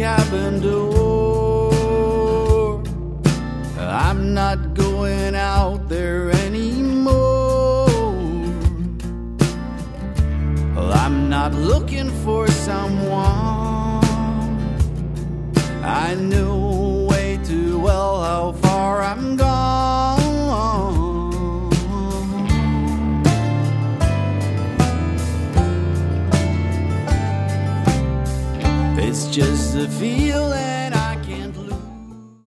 cabin door. I'm not going out there anymore. Well, I'm not looking for someone. I know